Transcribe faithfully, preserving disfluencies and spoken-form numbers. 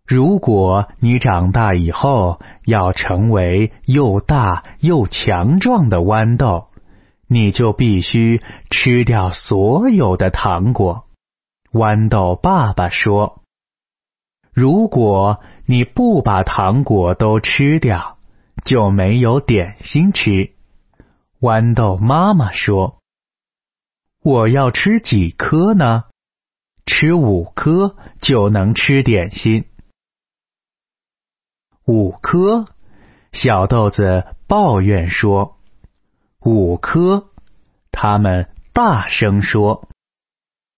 如果你长大以后要成为又大又强壮的豌豆，你就必须吃掉所有的糖果。豌豆爸爸说，如果你不把糖果都吃掉，就没有点心吃。豌豆妈妈说，我要吃几颗呢？吃五颗就能吃点心。五颗，小豆子抱怨说。五颗，他们大声说。